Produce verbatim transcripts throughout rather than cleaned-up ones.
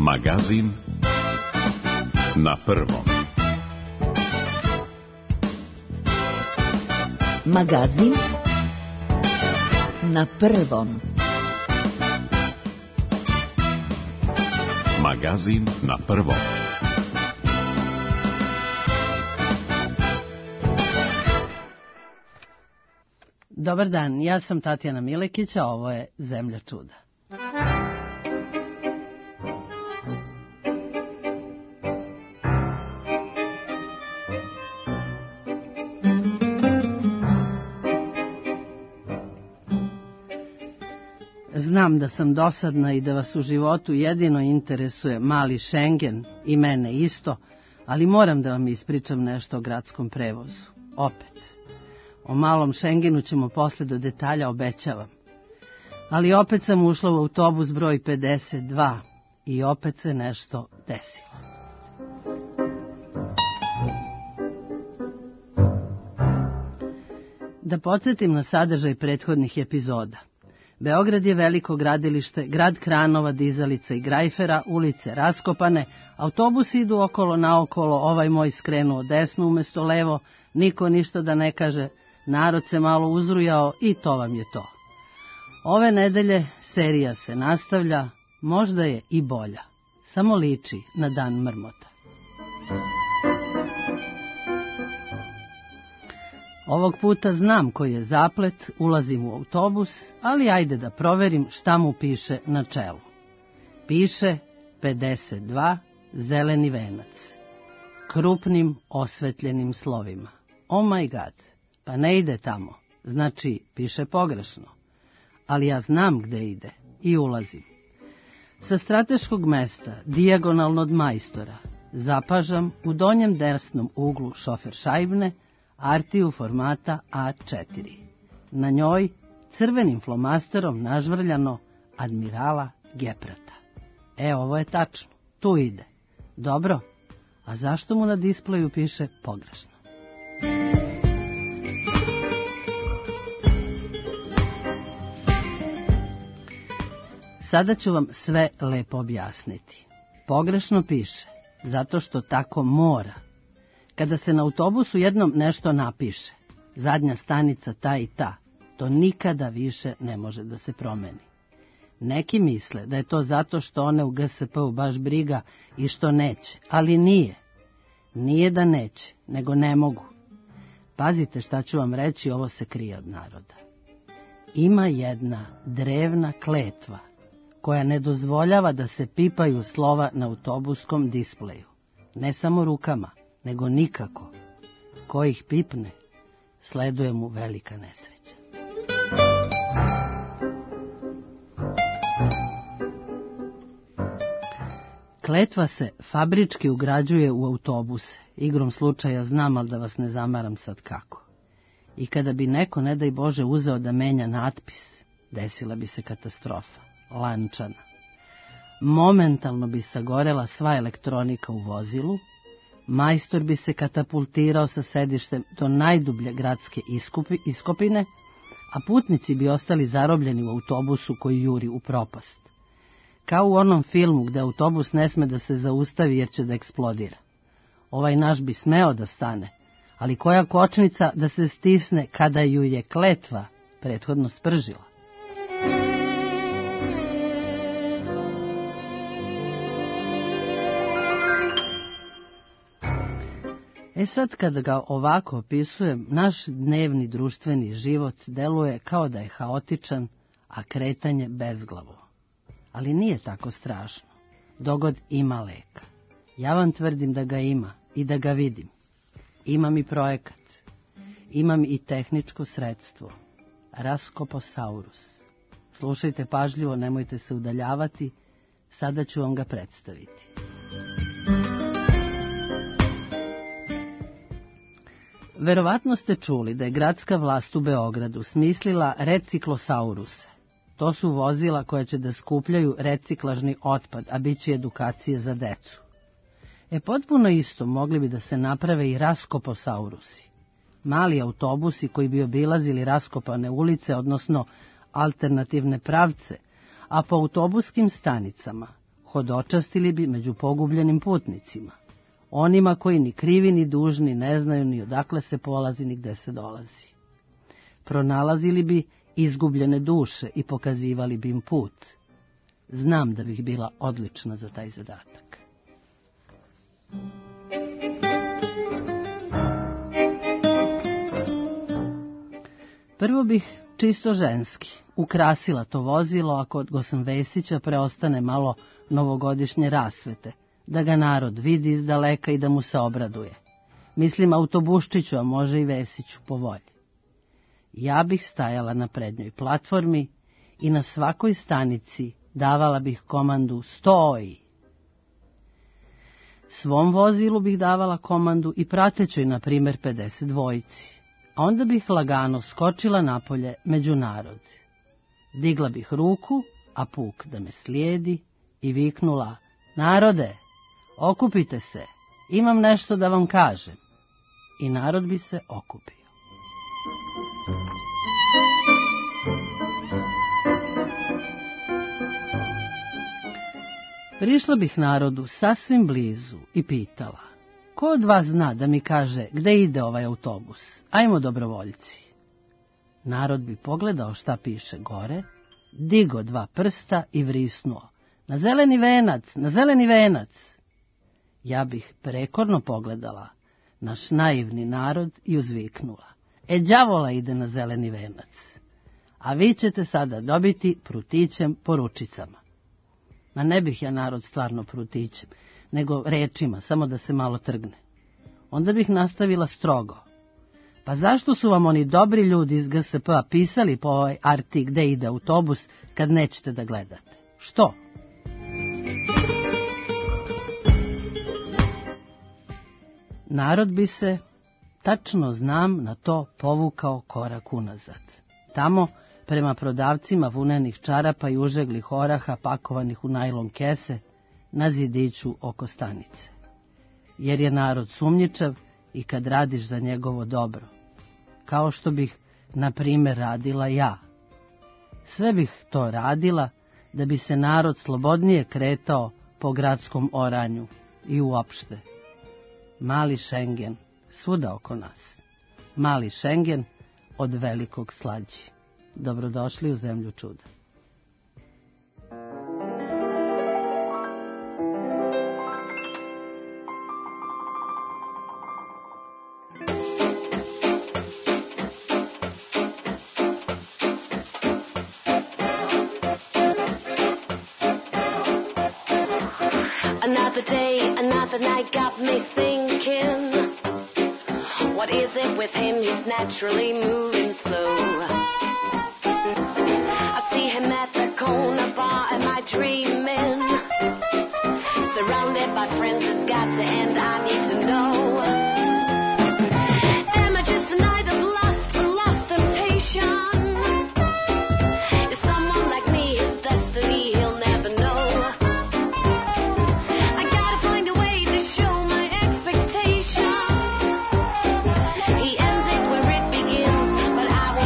Magazin na prvom. Magazin na prvom. Magazin na prvom. Dobar dan, ja sam Tatjana Milekić, a ovo je Zemlja čuda. Znam da sam dosadna i da vas u životu jedino interesuje mali Šengen i mene isto, ali moram da vam ispričam nešto o gradskom prevozu. Opet. O malom Šengenu ćemo posle do detalja, obećavam. Ali opet sam ušla u autobus broj pedeset dva i opet se nešto desilo. Da podsjetim na sadržaj prethodnih epizoda. Beograd je veliko gradilište, grad kranova, dizalica i grajfera, ulice raskopane, autobusi idu okolo naokolo, ovaj moj skrenuo desno umesto levo, niko ništa da ne kaže, narod se malo uzrujao i to vam je to. Ove nedelje serija se nastavlja, možda je i bolja, samo liči na dan mrmota. Ovog puta znam koji je zaplet, ulazim u autobus, ali ajde da proverim šta mu piše na čelu. Piše pedeset dva, zeleni venac. Krupnim osvetljenim slovima. Oh my god, pa ne ide tamo, znači piše pogrešno. Ali ja znam gde ide i ulazim. Sa strateškog mesta, dijagonalno od majstora, zapažam u donjem desnom uglu šofer šajbne, artiju formata A četiri. Na njoj crvenim flomasterom nažvrljano Admirala Geprata. E, ovo je tačno, tu ide. Dobro, a zašto mu na displeju piše pogrešno? Sada ću vam sve lepo objasniti. Pogrešno piše, zato što tako mora. Kada se na autobusu jednom nešto napiše, zadnja stanica ta i ta, to nikada više ne može da se promeni. Neki misle da je to zato što one u G S P-u baš briga i što neće, ali nije. Nije da neće, nego ne mogu. Pazite šta ću vam reći, ovo se krije od naroda. Ima jedna drevna kletva koja ne dozvoljava da se pipaju slova na autobuskom displeju. Ne samo rukama, nego nikako. Ko ih pipne, sleduje mu velika nesreća. Kletva se fabrički ugrađuje u autobuse. Igrom slučaja znam, ali da vas ne zamaram sad kako. I kada bi neko, ne daj Bože, uzeo da menja natpis, desila bi se katastrofa, lančana. Momentalno bi sagorela sva elektronika u vozilu, majstor bi se katapultirao sa sedištem do najdublje gradske iskupi, iskopine, a putnici bi ostali zarobljeni u autobusu koji juri u propast. Kao u onom filmu gde autobus ne sme da se zaustavi jer će da eksplodira. Ovaj naš bi smeo da stane, ali koja kočnica da se stisne kada ju je kletva prethodno spržila? E sad kada ga ovako opisujem, naš dnevni društveni život deluje kao da je haotičan, a kretanje bezglavo. Ali nije tako strašno. Dogod ima leka. Ja vam tvrdim da ga ima i da ga vidim. Imam i projekat. Imam i tehničko sredstvo. Raskoposaurus. Slušajte pažljivo, nemojte se udaljavati. Sada ću vam ga predstaviti. Verovatno ste čuli da je gradska vlast u Beogradu smislila reciklosaurusa. To su vozila koja će da skupljaju reciklažni otpad, a bit će edukacije za decu. E potpuno isto mogli bi da se naprave i raskoposaurusi. Mali autobusi koji bi obilazili raskopane ulice, odnosno alternativne pravce, a po autobuskim stanicama hodočastili bi među pogubljenim putnicima, onima koji ni krivi ni dužni ne znaju ni odakle se polazi ni gde se dolazi. Pronalazili bi izgubljene duše i pokazivali bi im put. Znam da bih bila odlična za taj zadatak. Prvo bih čisto ženski ukrasila to vozilo, a kod Gosan Vesića preostane malo novogodišnje rasvete, da ga narod vidi iz daleka i da mu se obraduje. Mislim autobuščiću, a može i Vesiću po volji. Ja bih stajala na prednjoj platformi i na svakoj stanici davala bih komandu stoj. Svom vozilu bih davala komandu i pratećoj, na primjer, pedeset dvojici. A onda bih lagano skočila napolje među narod. Digla bih ruku, a puk da me slijedi, i viknula: narode, okupite se, imam nešto da vam kažem. I narod bi se okupio. Prišla bih narodu sasvim blizu i pitala: ko od vas zna da mi kaže gde ide ovaj autobus? Ajmo, dobrovoljci. Narod bi pogledao šta piše gore, digo dva prsta i vrisnuo: na zeleni venac, na zeleni venac. Ja bih prekorno pogledala naš naivni narod i uzviknula: e, đavola ide na zeleni venac, a vi ćete sada dobiti prutićem po ručicama. Ma ne bih ja narod stvarno prutićem, nego rečima, samo da se malo trgne. Onda bih nastavila strogo: pa zašto su vam oni dobri ljudi iz G S P-a pisali po ovaj arti gde ide autobus kad nećete da gledate? Što? Narod bi se, tačno znam, na to povukao korak unazad. Tamo, prema prodavcima vunenih čarapa i užeglih oraha pakovanih u najlon kese, na zidiću oko stanice. Jer je narod sumnjičav i kad radiš za njegovo dobro. Kao što bih, na primjer, radila ja. Sve bih to radila da bi se narod slobodnije kretao po gradskom oranju i uopšte. Mali Šengen, svuda oko nas. Mali Šengen od velikog slađi. Dobrodošli u zemlju čuda. Another day, another night got me thinking, what is it with him? He's naturally moving slow. I see him at the corner bar, am I dreaming? Surrounded by friends, it's got to end, I need to know. Am I just a night of lust and lost temptation? Is someone like me his destiny? He'll never know. I gotta find a way to show my expectations. He ends it where it begins, but I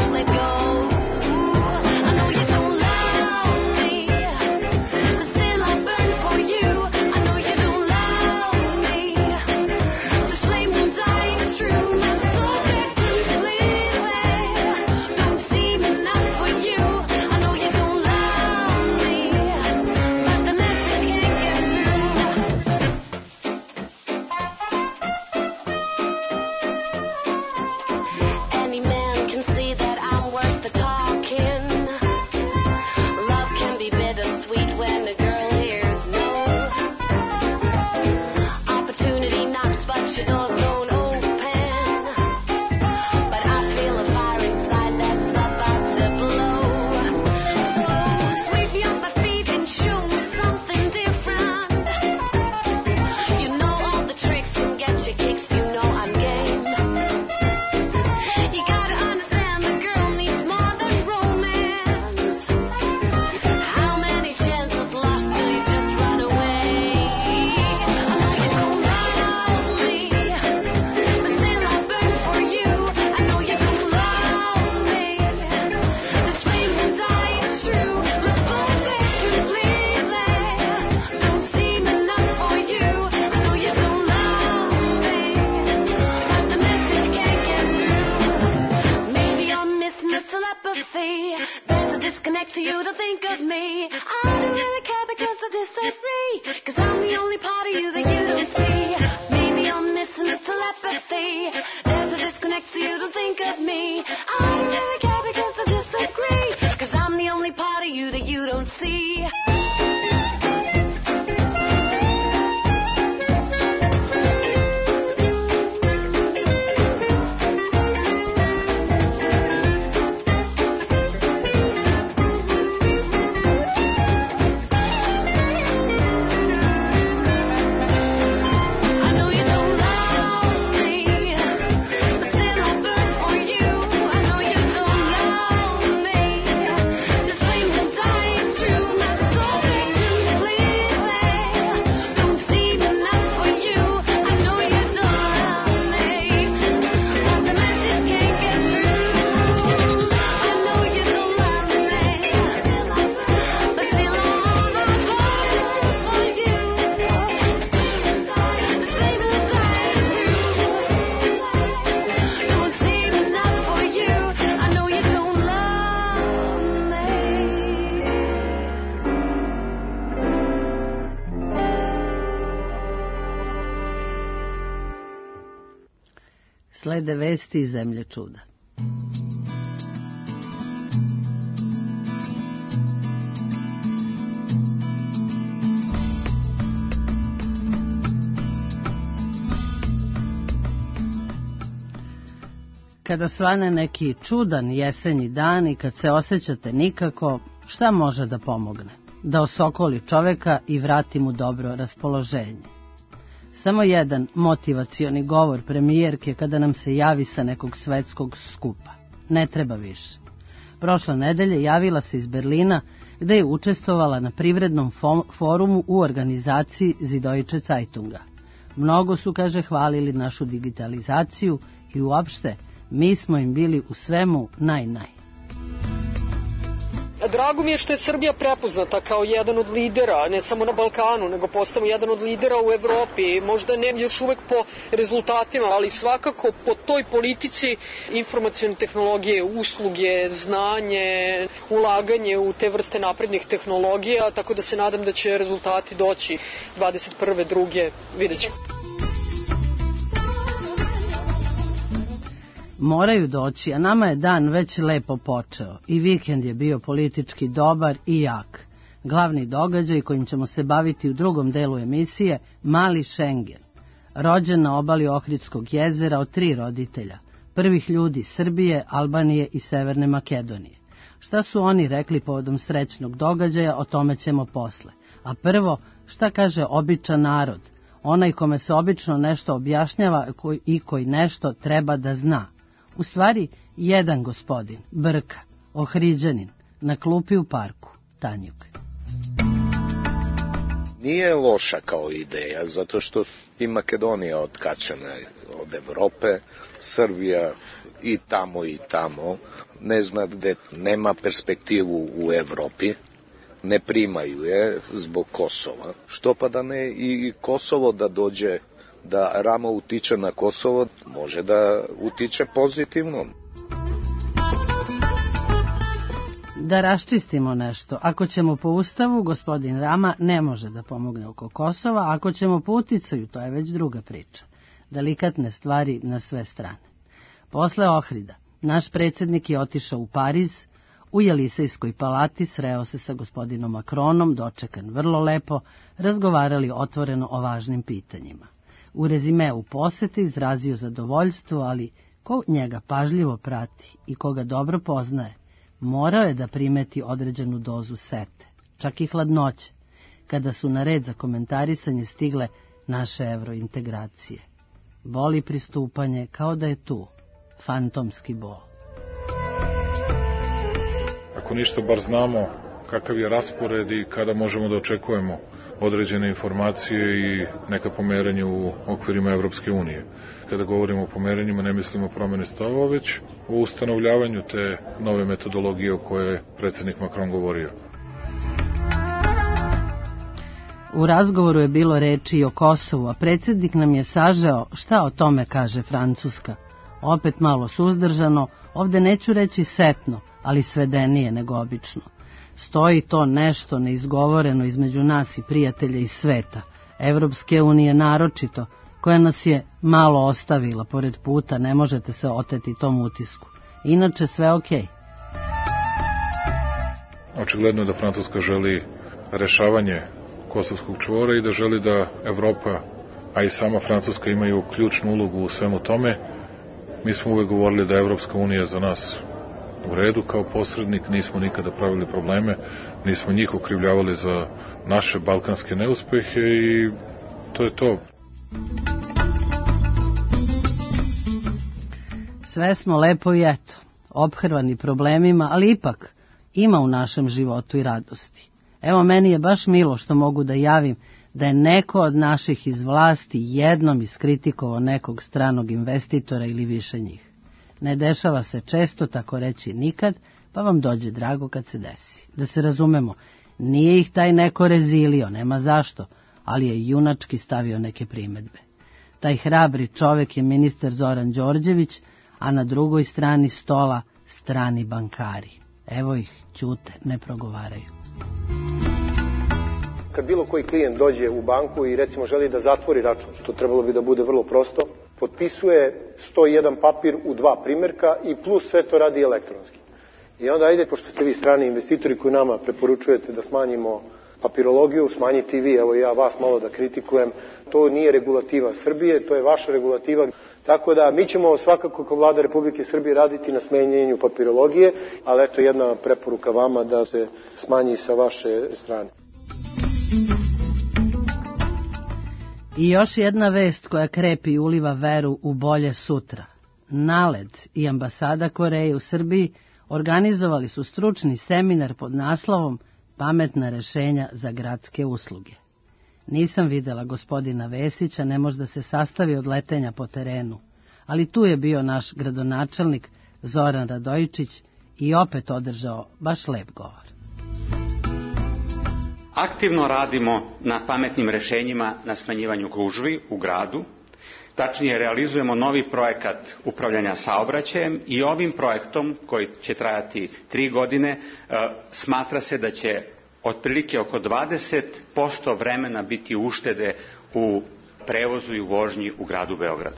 of telepathy. There's a disconnect so you don't think of me. I don't really care because I disagree, cause I'm the only part of you that you don't see. Maybe I'm missing the telepathy. There's a disconnect so you don't think of me. I don't really care because I disagree, cause I'm the only part of you that you don't see. Slede vesti iz zemlje čuda. Kada svane neki čudan jesenji dan i kad se osjećate nikako, šta može da pomogne? Da osokoli čoveka i vrati mu dobro raspoloženje. Samo jedan motivacioni govor premijerke kada nam se javi sa nekog svetskog skupa. Ne treba više. Prošle nedelje javila se iz Berlina, gde je učestvovala na privrednom forumu u organizaciji Süddeutsche Zeitunga. Mnogo su, kaže, hvalili našu digitalizaciju i uopšte mi smo im bili u svemu naj-naj. Drago mi je što je Srbija prepoznata kao jedan od lidera, ne samo na Balkanu, nego postamo jedan od lidera u Evropi. Možda ne još uvek po rezultatima, ali svakako po toj politici informacione tehnologije, usluge, znanje, ulaganje u te vrste naprednih tehnologija, tako da se nadam da će rezultati doći dvadeset prve, druge, vidjet ćemo. Moraju doći, a nama je dan već lepo počeo i vikend je bio politički dobar i jak. Glavni događaj kojim ćemo se baviti u drugom delu emisije, Mali Šengen. Rođen na obali Ohridskog jezera od tri roditelja, prvih ljudi Srbije, Albanije i Severne Makedonije. Šta su oni rekli povodom srećnog događaja, o tome ćemo posle. A prvo, šta kaže običan narod, onaj kome se obično nešto objašnjava i koji nešto treba da zna. U stvari, jedan gospodin, Brka, Ohriđanin, na klupi u parku, Tanjuk. Nije loša kao ideja, zato što i Makedonija odkačena od Evrope, Srbija i tamo i tamo, ne zna gde nema perspektivu u Evropi, ne primaju je zbog Kosova. Što pa da ne i Kosovo da dođe, da Rama utiče na Kosovo, može da utiče pozitivno. Da raščistimo nešto. Ako ćemo po ustavu, gospodin Rama ne može da pomogne oko Kosova, ako ćemo po uticaju, to je već druga priča. Delikatne stvari na sve strane. Posle Ohrida, naš predsjednik je otišao u Pariz, u Jelisejskoj palati sreo se sa gospodinom Macronom, dočekan vrlo lepo, razgovarali otvoreno o važnim pitanjima. U rezimeu posete izrazio zadovoljstvo, ali ko njega pažljivo prati i koga dobro poznaje, morao je da primeti određenu dozu sete, čak i hladnoće, kada su na red za komentarisanje stigle naše evrointegracije. Boli pristupanje kao da je tu, fantomski bol. Ako ništa, bar znamo kakav je raspored i kada možemo da očekujemo određene informacije i neka pomeranja u okvirima Evropske unije. Kada govorimo o pomeranjima, ne mislimo promene stavova, već o ustanovljavanju te nove metodologije o kojoj je predsjednik Macron govorio. U razgovoru je bilo reči i o Kosovu, a predsjednik nam je sažeo šta o tome kaže Francuska. Opet malo suzdržano, Ovde neću reći setno, ali svedenije nego obično. Stoji to nešto neizgovoreno između nas i prijatelja iz sveta, Evropske unije naročito, koja nas je malo ostavila pored puta, ne možete se oteti tom utisku. Inače sve okej. Očigledno je da Francuska želi rešavanje Kosovskog čvora i da želi da Evropa, a i sama Francuska imaju ključnu ulogu u svemu tome. Mi smo uvek govorili da je Evropska unija za nas u redu kao posrednik, nismo nikada pravili probleme, nismo njih okrivljavali za naše balkanske neuspehe i to je to. Sve smo lepo i eto, ophrvani problemima, ali ipak ima u našem životu i radosti. Evo, meni je baš milo što mogu da javim da je neko od naših iz vlasti jednom iskritikovao nekog stranog investitora ili više njih. Ne dešava se često, tako reći nikad, pa vam dođe drago kad se desi. Da se razumemo, nije ih taj neko rezilio, nema zašto, ali je junački stavio neke primedbe. Taj hrabri čovek je ministar Zoran Đorđević, a na drugoj strani stola strani bankari. Evo ih, ćute, ne progovaraju. Kad bilo koji klijent dođe u banku i recimo želi da zatvori račun, što trebalo bi da bude vrlo prosto, potpisuje sto jedan papir u dva primjerka i plus sve to radi elektronski. I onda ajde, pošto ste vi strani investitori koji nama preporučujete da smanjimo papirologiju, smanjiti vi, evo ja vas malo da kritikujem, to nije regulativa Srbije, to je vaša regulativa. Tako da mi ćemo svakako kao vlada Republike Srbije raditi na smanjenju papirologije, ali eto jedna preporuka vama da se smanji sa vaše strane. I još jedna vest koja krepi i uliva veru u bolje sutra. NALED i ambasada Koreje u Srbiji organizovali su stručni seminar pod naslovom Pametna rešenja za gradske usluge. Nisam videla gospodina Vesića, ne može da se sastavi od letenja po terenu, ali tu je bio naš gradonačelnik Zoran Radojičić i opet održao baš lep govor. Aktivno radimo na pametnim rešenjima na smanjivanju gužvi u gradu. Tačnije, realizujemo novi projekat upravljanja saobraćajem i ovim projektom, koji će trajati tri godine, smatra se da će otprilike oko dvadeset posto vremena biti uštede u prevozu i u vožnji u gradu Beogradu.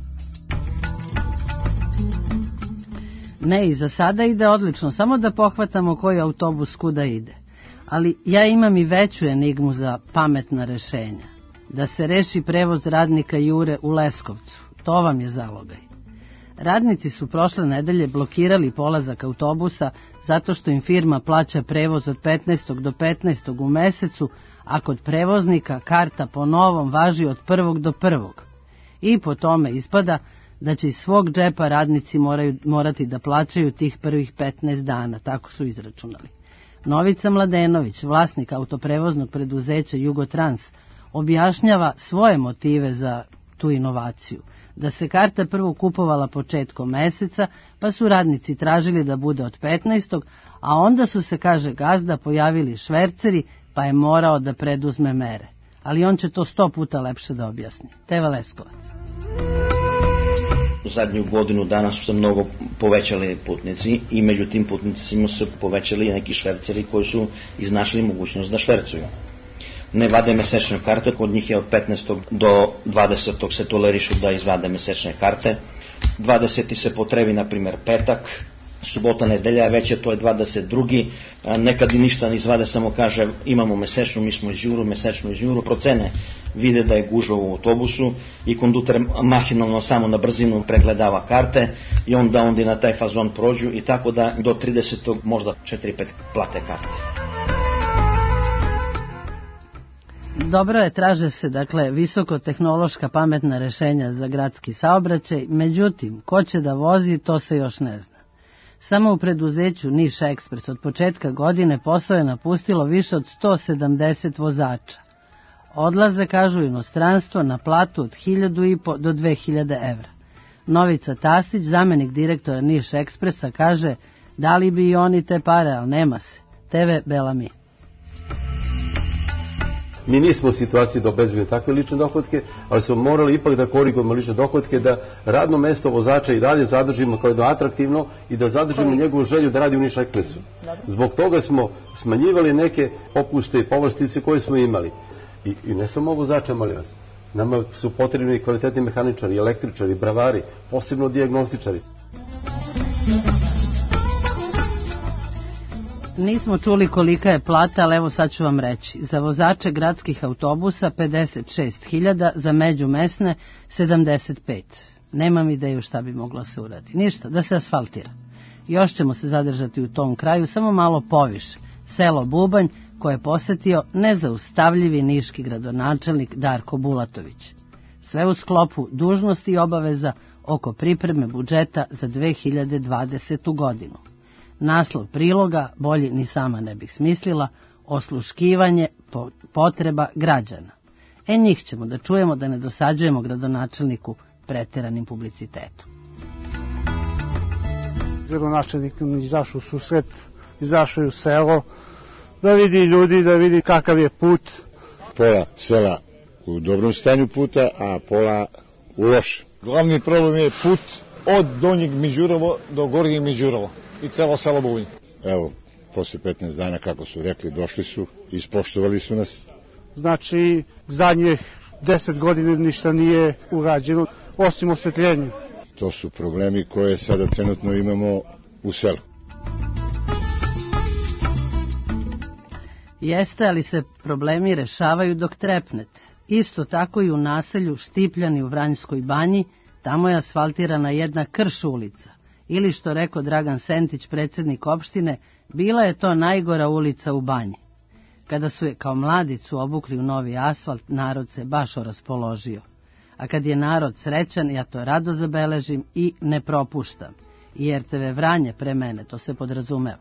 Ne, i za sada ide odlično, samo da pohvatamo koji autobus kuda ide. Ali ja imam i veću enigmu za pametna rešenja. Da se reši prevoz radnika Jure u Leskovcu, to vam je zalogaj. Radnici su prošle nedelje blokirali polazak autobusa zato što im firma plaća prevoz od petnaestog do petnaestog u mesecu, a kod prevoznika karta po novom važi od prvog do prvog. I po tome ispada da će iz svog džepa radnici moraju, morati da plaćaju tih prvih petnaest dana, tako su izračunali. Novica Mladenović, vlasnik autoprevoznog preduzeća Jugotrans, objašnjava svoje motive za tu inovaciju. Da se karta prvo kupovala početkom meseca, pa su radnici tražili da bude od petnaestog, a onda su se, kaže gazda, pojavili šverceri, pa je morao da preduzme mere. Ali on će to sto puta lepše da objasni. Teva Leskovac. U zadnju godinu dana su se mnogo povećali putnici i među tim putnicima su povećali neki šverceri koji su iznašli mogućnost da švercuju. Ne vade mesečne karte, kod njih je od petnaestog do dvadesetog se tolerišu da izvade mesečne karte. dvadeseti se potrebi, na primjer, petak, subota, nedelja, već je to je dvadeset drugi Nekad i ništa ne izvade, samo kaže imamo mesečnu, mi smo iz Juru, mesečnu iz Juru, procene, vide da je gužva u autobusu i konduter mahinalno samo na brzinu pregledava karte i onda onda na taj fazon prođu i tako da do tridesetog možda četiri pet plate karte. Dobro je, traže se, dakle, visokotehnološka pametna rešenja za gradski saobraćaj, međutim, ko će da vozi, to se još ne zna. Samo u preduzeću Niš Ekspres od početka godine posao je napustilo više od sto sedamdeset vozača. Odlaze, kažu, inostranstvo na platu od hiljadu i po do dve hiljade evra. Novica Tasić, zamenik direktora Niš Ekspresa, kaže da li bi i oni te pare, ali nema se. T V Belami. Mi nismo u situaciji da obezbedimo takve lične dohotke, ali smo morali ipak da korigujemo lične dohotke, da radno mesto vozača i dalje zadržimo kao jedno atraktivno i da zadržimo njegovu želju da radi u Niš Ekspresu. Zbog toga smo smanjivali neke popuste i povlastice koje smo imali. I, i ne samo vozača, molim vas. Nama su potrebni kvalitetni mehaničari, električari, bravari, posebno dijagnostičari. Nismo čuli kolika je plata, ali evo sad ću vam reći. Za vozače gradskih autobusa pedeset šest hiljada, za međumesne sedamdeset pet. Nemam ideju šta bi moglo se uraditi. Ništa, da se asfaltira. Još ćemo se zadržati u tom kraju, samo malo poviše. Selo Bubanj, koje je posetio nezaustavljivi niški gradonačelnik Darko Bulatović. Sve u sklopu dužnosti i obaveza oko pripreme budžeta za dve hiljade dvadesetu godinu. Naslov priloga, bolji ni sama ne bih smislila, osluškivanje potreba građana. E njih ćemo da čujemo, da ne dosađujemo gradonačelniku preteranim publicitetom. Gradonačelnik nam izašao u susret, izašao je u selo, da vidi ljudi, da vidi kakav je put. Pola sela u dobrom stanju puta, a pola u lošem. Glavni problem je put od Donjeg Miđurovo do Gornjeg Miđurovo i celo selo Bubanj. Evo, posle petnaest dana, kako su rekli, došli su, ispoštovali su nas. Znači, zadnjih deset godina ništa nije urađeno, osim osvetljenja. To su problemi koje sada trenutno imamo u selu. Jeste, ali se problemi rešavaju dok trepnete. Isto tako i u naselju Štipljani u Vranjskoj banji, tamo je asfaltirana jedna krš ulica. Ili što rekao Dragan Sentić, predsjednik opštine, bila je to najgora ulica u banji. Kada su je kao mladicu obukli u novi asfalt, narod se baš raspoložio. A kad je narod srećan, ja to rado zabeležim i ne propuštam. I er te ve Vranje pre mene, to se podrazumeva.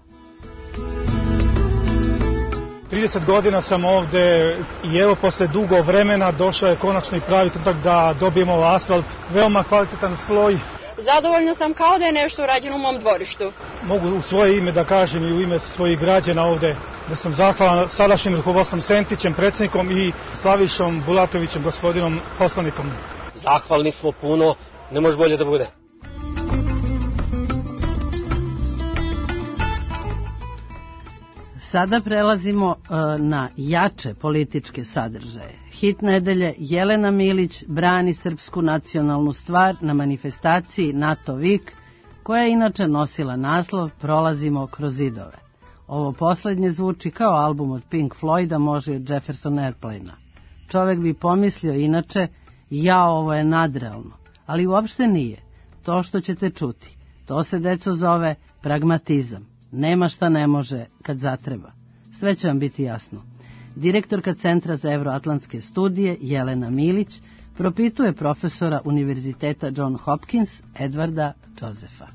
trideset godina sam ovde i evo posle dugo vremena došao je konačno i pravi trenutak da dobijemo asfalt, veoma kvalitetan sloj. Zadovoljno sam kao da je nešto urađeno u mom dvorištu. Mogu u svoje ime da kažem i u ime svojih građana ovde da sam zahvalan sadašnjim rukovodstvom Sentićem, predsjednikom i Slavišom Bulatovićem, gospodinom poslanikom. Zahvalni smo puno, ne može bolje da bude. Sada prelazimo uh, na jače političke sadržaje. Hit nedelje Jelena Milić brani srpsku nacionalnu stvar na manifestaciji NATO Vik, koja je inače nosila naslov Prolazimo kroz zidove. Ovo poslednje zvuči kao album od Pink Floyda, može i od Jefferson Airplane-a. Čovek bi pomislio inače, ja, ovo je nadrealno, ali uopšte nije. To što ćete čuti, to se, deco, zove pragmatizam. Nema šta ne može kad zatreba. Sve će vam biti jasno. Direktorka Centra za evroatlantske studije Jelena Milić propituje profesora Univerziteta John Hopkins Edvarda Josefa.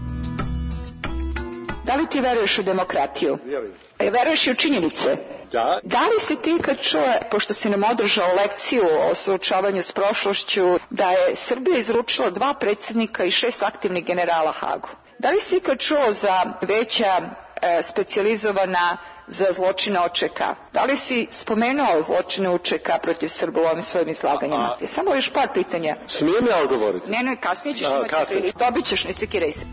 Da li ti veruješ u demokratiju? Vjerujem. E, veruješ i u činjenice? Da. Da li si ti kad čuje, pošto si nam održao lekciju o suočavanju s prošlošću, da je Srbija izručila dva predsjednika i šest aktivnih generala Hagu? Da li si ikad čuo za veća e, specijalizovana za zločine O Č K? Da li si spomenuo zločine O Č K protiv Srba u ovim svojim izlaganjima? A... Samo još par pitanja. Smijem ja odgovoriti? Ne, ne, kasnije ćeš imati priliku. Dobit ćeš, ne sekiraj se.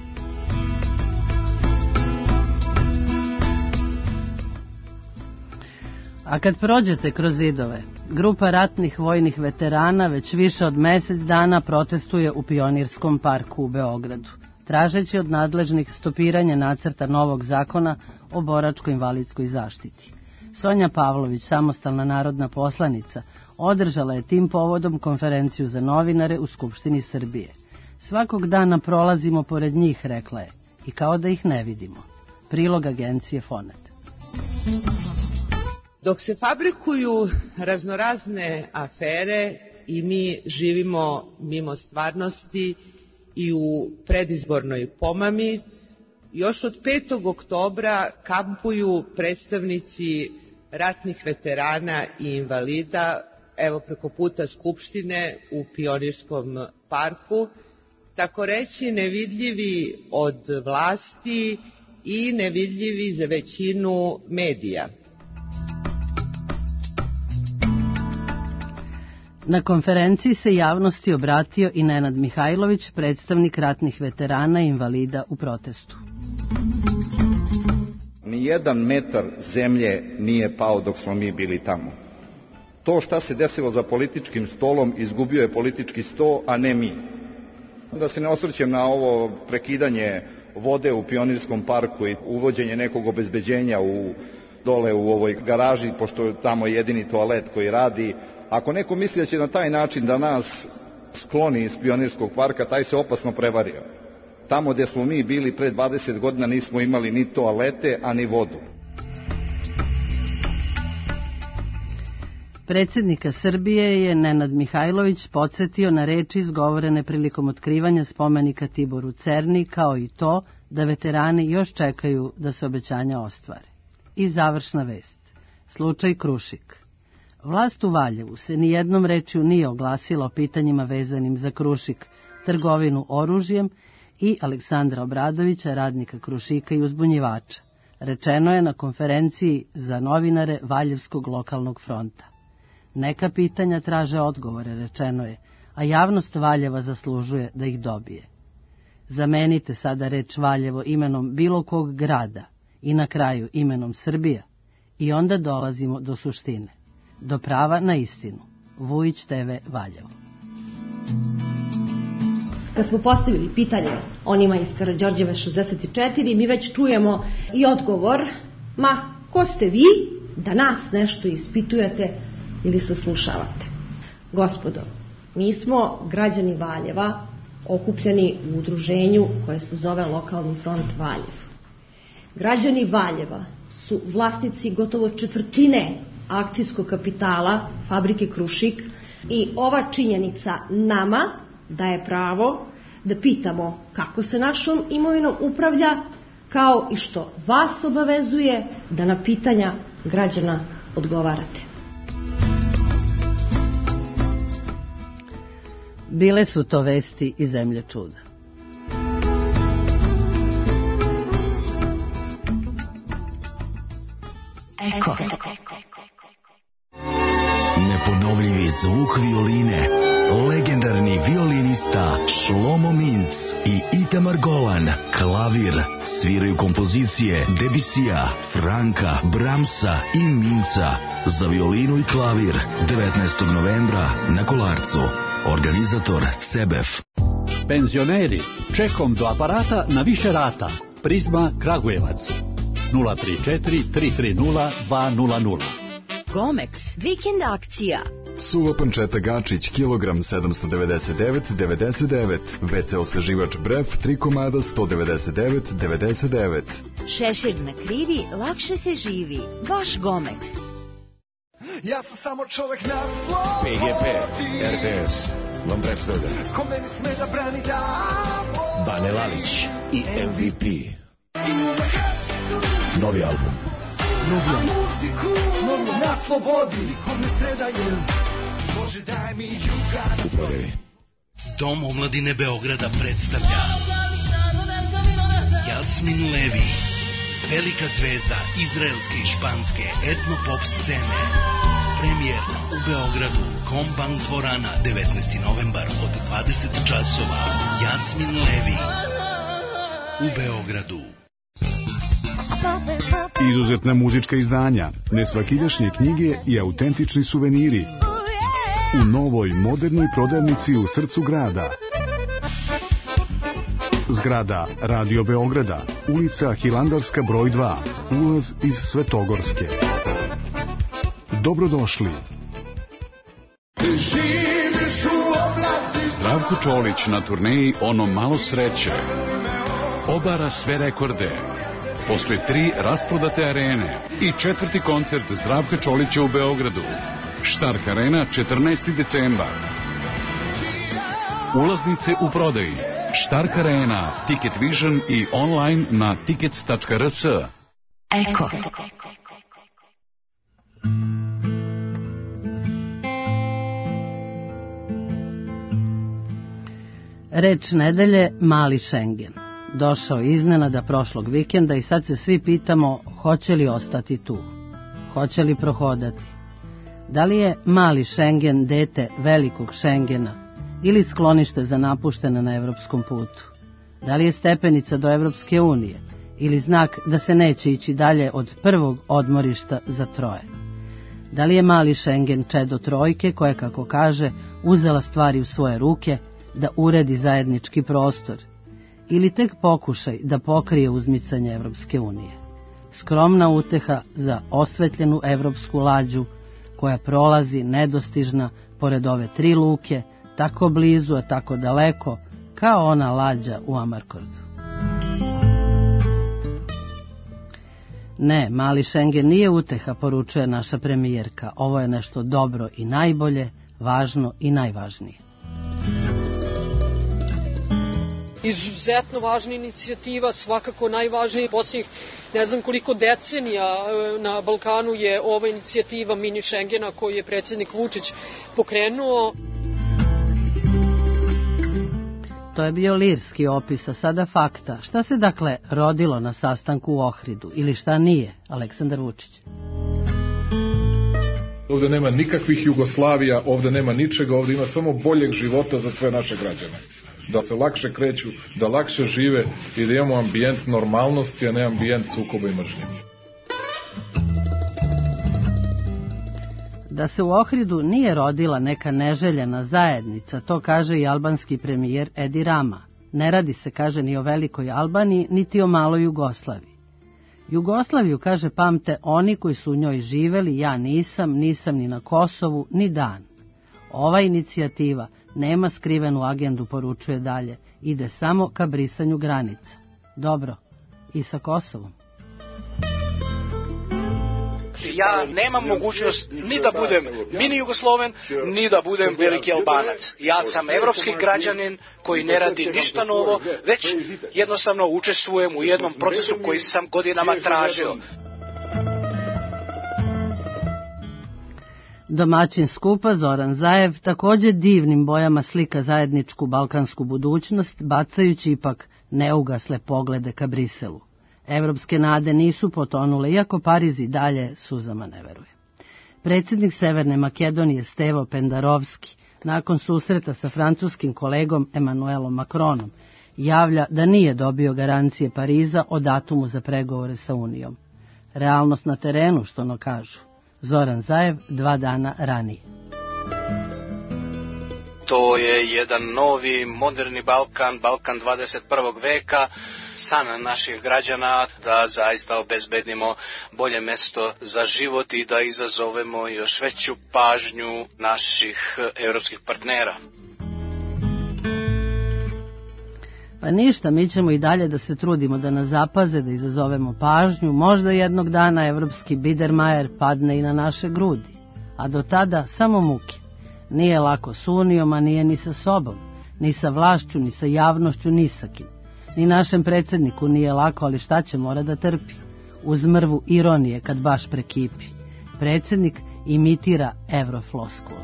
A kad prođete kroz zidove, grupa ratnih vojnih veterana već više od mesec dana protestuje u Pionirskom parku u Beogradu, tražeći od nadležnih stopiranje nacrta novog zakona o boračko-invalidskoj zaštiti. Sonja Pavlović, samostalna narodna poslanica, održala je tim povodom konferenciju za novinare u Skupštini Srbije. Svakog dana prolazimo pored njih, rekla je, i kao da ih ne vidimo. Prilog agencije Fonet. Dok se fabrikuju raznorazne afere i mi živimo mimo stvarnosti i u predizbornoj pomami, još od petog oktobra kampuju predstavnici ratnih veterana i invalida, evo preko puta Skupštine u Pionirskom parku, tako reći nevidljivi od vlasti i nevidljivi za većinu medija. Na konferenciji se javnosti obratio i Nenad Mihajlović, predstavnik ratnih veterana i invalida u protestu. Nijedan metar zemlje nije pao dok smo mi bili tamo. To šta se desilo za političkim stolom izgubio je politički sto, a ne mi. Da se ne osvrćem na ovo prekidanje vode u Pionirskom parku i uvođenje nekog obezbeđenja u, dole u ovoj garaži, pošto je tamo jedini toalet koji radi. Ako neko misli da će na taj način da nas skloni iz Pionirskog parka, taj se opasno prevario. Tamo gde smo mi bili pre dvadeset godina nismo imali ni toalete, a ni vodu. Predsjednika Srbije je Nenad Mihajlović podsjetio na reči izgovorene prilikom otkrivanja spomenika Tiboru Cerni, kao i to da veterani još čekaju da se obećanja ostvare. I završna vest. Slučaj Krušik. Vlast u Valjevu se nijednom rečju nije oglasila o pitanjima vezanim za Krušik, trgovinu oružjem i Aleksandra Obradovića, radnika Krušika i uzbunjivača. Rečeno je na konferenciji za novinare Valjevskog lokalnog fronta. Neka pitanja traže odgovore, rečeno je, a javnost Valjeva zaslužuje da ih dobije. Zamenite sada reč Valjevo imenom bilo kog grada i na kraju imenom Srbija i onda dolazimo do suštine, do prava na istinu. Vujić te ve Valjevo. Kad smo postavili pitanje onima iz Karađorđeve šezdeset četiri, mi već čujemo i odgovor, ma ko ste vi da nas nešto ispitujete ili saslušavate. Gospodo, mi smo građani Valjeva okupljeni u udruženju koje se zove Lokalni front Valjev. Građani Valjeva su vlasnici gotovo četvrtine akcijskog kapitala fabrike Krušik i ova činjenica nama daje pravo da pitamo kako se našom imovinom upravlja, kao i što vas obavezuje da na pitanja građana odgovarate. Bile su to vesti iz zemlje čuda. Eko. Neponovljivi zvuk violine, legendarni violinista Šlomo Minc i Itamar Golan, klavir, sviraju kompozicije Debusija, Franka, Bramsa i Minca za violinu i klavir devetnaestog novembra na Kolarcu. Organizator C E B E F. Penzioneri, čekom do aparata na više rata. Prizma Kragujevac. nula tri četiri tri tri nula dva nula nula. Gomex, vikend akcija. Suvo pančeta Gačić, kilogram sedamsto devedeset devet devedeset devet. ve ce osveživač Bref, tri komada sto devedeset devet devedeset devet. Šešir na krivi, lakše se živi. Baš Gomex. Ja sam samo čovek na slobodi. P G P, R T S vam predstavlja Ko meni sme da brani da Bane Lalić i M V P. Novi album. Novi album. Novi na slobodi. Ko me predaje, Bože daj mi juga. U prodaji. Dom omladine Beograda predstavlja Jasmin Levi, velika zvezda izraelske i španske etno-pop scene. Premijerno u Beogradu, Kombank dvorana, devetnaesti novembar od dvadeset časova. Jasmin Levi u Beogradu. Izuzetna muzička izdanja, nesvakidašnje knjige i autentični suveniri u novoj modernoj prodavnici u srcu grada. Zgrada Radio Beograda, ulica Hilandarska broj dva, ulaz iz Svetogorske. Dobrodošli. Zdravko Čolić na turneji Ono malo sreće obara sve rekorde. Posle tri rasprodate arene i četvrti koncert Zdravka Čolića u Beogradu. Štark arena, četrnaesti decembar. Ulaznice u prodaji. Štark arena, Ticket Vision i online na tickets tačka r s. Eko. Reč nedelje, Mali Šengen. Došao iznenada prošlog vikenda i sad se svi pitamo hoće li ostati tu, hoće li prohodati. Da li je mali Šengen dete velikog Šengena ili sklonište za napuštene na evropskom putu? Da li je stepenica do Evropske unije ili znak da se neće ići dalje od prvog odmorišta za troje? Da li je mali Šengen čedo trojke koja, kako kaže, uzela stvari u svoje ruke da uredi zajednički prostor ili tek pokušaj da pokrije uzmicanje Evropske unije? Skromna uteha za osvetljenu evropsku lađu koja prolazi nedostižna pored ove tri luke, tako blizu, a tako daleko, kao ona lađa u Amarkordu. Ne, mali Šengen nije uteha, poručuje naša premijerka. Ovo je nešto dobro i najbolje, važno i najvažnije. Izuzetno važna inicijativa, svakako najvažnija posljednjih ne znam koliko decenija na Balkanu je ova inicijativa mini Šengena koju je predsjednik Vučić pokrenuo. To je bio lirski opis, a sada fakta. Šta se dakle rodilo na sastanku u Ohridu ili šta nije, Aleksandar Vučić? Ovdje nema nikakvih Jugoslavija, ovdje nema ničega, ovdje ima samo boljeg života za sve naše građane. Da se lakše kreću, da lakše žive i da imamo ambijent normalnosti, a ne ambijent sukoba i mržnje. Da se u Ohridu nije rodila neka neželjena zajednica, to kaže i albanski premijer Edi Rama. Ne radi se, kaže, ni o velikoj Albaniji, niti o maloj Jugoslaviji. Jugoslaviju, kaže, pamte oni koji su u njoj živeli, ja nisam, nisam ni na Kosovu, ni dan. Ova inicijativa nema skrivenu agendu, poručuje dalje, ide samo ka brisanju granica. Dobro, i sa Kosovom. Ja nemam mogućnost ni da budem mini Jugosloven, ni da budem veliki Albanac. Ja sam evropski građanin koji ne radi ništa novo, već jednostavno učestvujem u jednom procesu koji sam godinama tražio. Domaćin skupa Zoran Zaev također divnim bojama slika zajedničku balkansku budućnost, bacajući ipak neugasle poglede ka Briselu. Evropske nade nisu potonule, iako Pariz i dalje suzama ne veruje. Predsjednik Severne Makedonije Stevo Pendarovski, nakon susreta sa francuskim kolegom Emmanuelom Macronom, javlja da nije dobio garancije Pariza o datumu za pregovore sa Unijom. Realnost na terenu, što no kažu. Zoran Zaev dva dana ranije. To je jedan novi, moderni Balkan, Balkan dvadeset prvog veka, san naših građana da zaista obezbedimo bolje mesto za život i da izazovemo još veću pažnju naših evropskih partnera. Pa ništa, mi ćemo i dalje da se trudimo da nas zapaze, da izazovemo pažnju, možda jednog dana evropski Biedermajer padne i na naše grudi, a do tada samo muke. Nije lako s Unijom, a nije ni sa sobom, ni sa vlašću, ni sa javnošću, ni sa kim. Ni našem predsjedniku nije lako, ali šta će, mora da trpi. Uz mrvu ironije kad baš prekipi. Predsjednik imitira evrofloskule.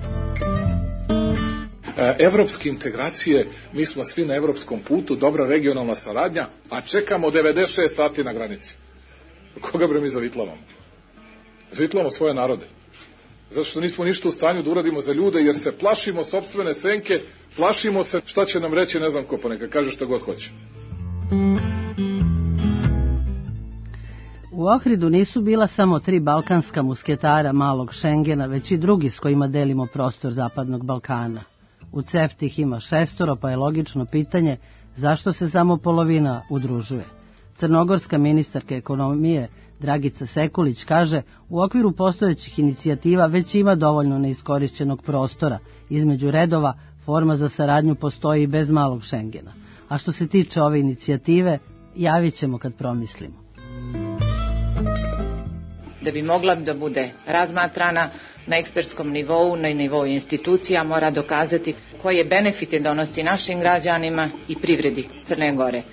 Evropske integracije, mi smo svi na evropskom putu, dobra regionalna saradnja, a čekamo devedeset šest sati na granici. Koga bre mi zavitlavamo? Zavitlavamo svoje narode. Zato što nismo ništa u stanju da uradimo za ljude, jer se plašimo sopstvene senke, plašimo se šta će nam reći, ne znam ko, pa neka kaže šta god hoće. U Ohridu nisu bila samo tri balkanska musketara malog Šengena, već i drugi s kojima delimo prostor Zapadnog Balkana. U CEFTA ih ima šestoro, pa je logično pitanje zašto se samo polovina udružuje. Crnogorska ministarka ekonomije Dragica Sekulić kaže, u okviru postojećih inicijativa već ima dovoljno neiskorišćenog prostora. Između redova forma za saradnju postoji i bez malog Šengena. A što se tiče ove inicijative, javit ćemo kad promislimo. Da bi mogla da bude razmatrana na ekspertskom nivou, na nivou institucija, mora dokazati koje benefite donosi našim građanima i privredi Crne Gore.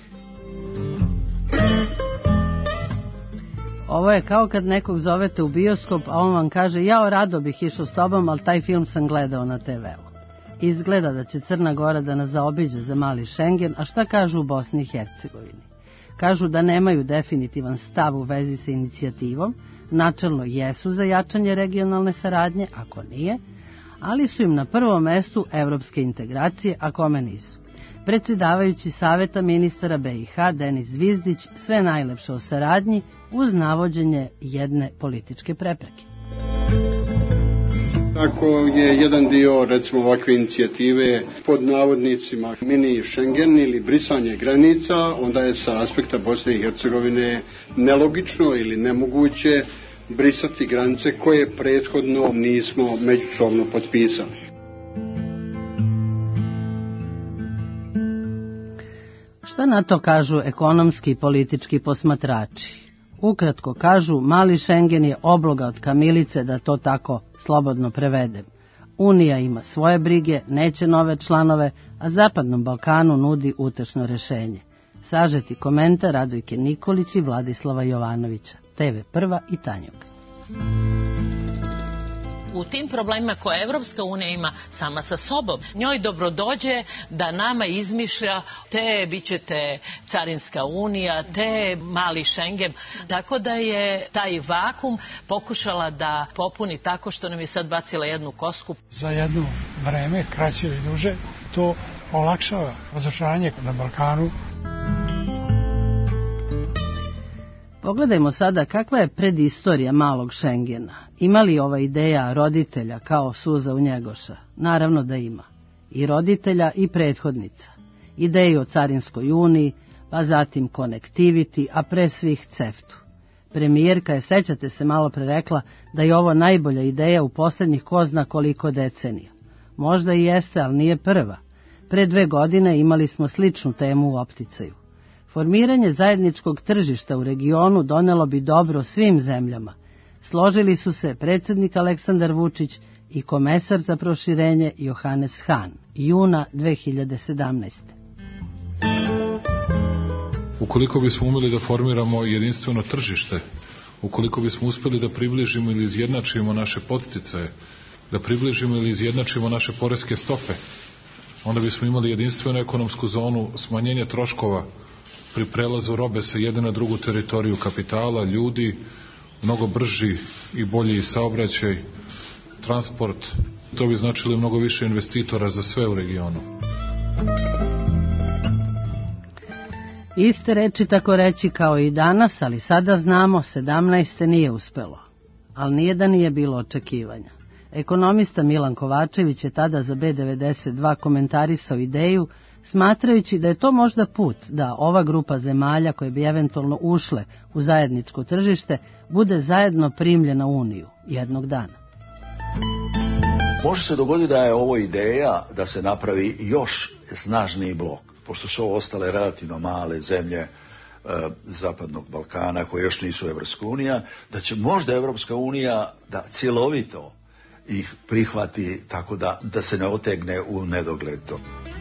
Ovo je kao kad nekog zovete u bioskop, a on vam kaže, jao, rado bih išao s tobom, ali taj film sam gledao na te veu. Izgleda da će Crna Gora da nas zaobiđe za mali Šengen, a šta kažu u Bosni i Hercegovini? Kažu da nemaju definitivan stav u vezi sa inicijativom, načelno jesu za jačanje regionalne saradnje, ako nije, ali su im na prvom mestu evropske integracije, a kome nisu. Predsjedavajući Saveta ministara B i H Denis Zvizdić sve najlepše o saradnji uz navođenje jedne političke prepreke. Ako je jedan dio, recimo, ovakve inicijative pod navodnicima mini Schengen ili brisanje granica, onda je sa aspekta Bosne i Hercegovine nelogično ili nemoguće brisati granice koje prethodno nismo međusobno potpisali. Šta na to kažu ekonomski i politički posmatrači? Ukratko kažu, mali Schengen je obloga od kamilice, da to tako slobodno prevedem. Unija ima svoje brige, neće nove članove, a Zapadnom Balkanu nudi utešno rešenje. Sažeti komentar Radojke Nikolić i Vladislava Jovanovića, T V Prva i Tanjug. U tim problemima koje Evropska unija ima sama sa sobom, njoj dobro dođe da nama izmišlja te bit ćete carinska unija, te mali Schengen. Tako da je taj vakum pokušala da popuni tako što nam je sad bacila jednu kosku. Za jedno vreme, kraće ili duže, to olakšava razočaranje na Balkanu. Pogledajmo sada kakva je predistorija malog Schengena. Ima li ova ideja roditelja kao suza u Njegoša? Naravno da ima. I roditelja i prethodnica. Ideju o carinskoj uniji, pa zatim konektiviti, a pre svih ceftu. Premijerka je, sećate se, malo pre rekla da je ovo najbolja ideja u posljednjih ko zna koliko decenija. Možda i jeste, ali nije prva. Pre dve godine imali smo sličnu temu u opticaju. Formiranje zajedničkog tržišta u regionu donelo bi dobro svim zemljama. Složili su se predsjednik Aleksandar Vučić i komesar za proširenje Johannes Hahn, juna dve hiljade sedamnaeste. Ukoliko bismo umeli da formiramo jedinstveno tržište, ukoliko bismo uspeli da približimo ili izjednačimo naše podsticaje, da približimo ili izjednačimo naše poreske stope, onda bismo imali jedinstvenu ekonomsku zonu, smanjenje troškova pri prelazu robe sa jedne na drugu teritoriju kapitala, ljudi, mnogo brži i bolji saobraćaj, transport. To bi značilo mnogo više investitora za sve u regionu. Iste reči tako reći kao i danas, ali sada znamo, sedamnaeste nije uspelo. Ali nije da nije bilo očekivanja. Ekonomista Milan Kovačević je tada za B devedeset dva komentarisao ideju, smatrajući da je to možda put da ova grupa zemalja koje bi eventualno ušle u zajedničko tržište bude zajedno primljena u Uniju jednog dana. Može se dogoditi da je ovo ideja da se napravi još snažniji blok, pošto su ovo ostale relativno male zemlje e, Zapadnog Balkana koje još nisu Evropska unija, da će možda Evropska unija da cjelovito ih prihvati tako da, da se ne otegne u nedogled to.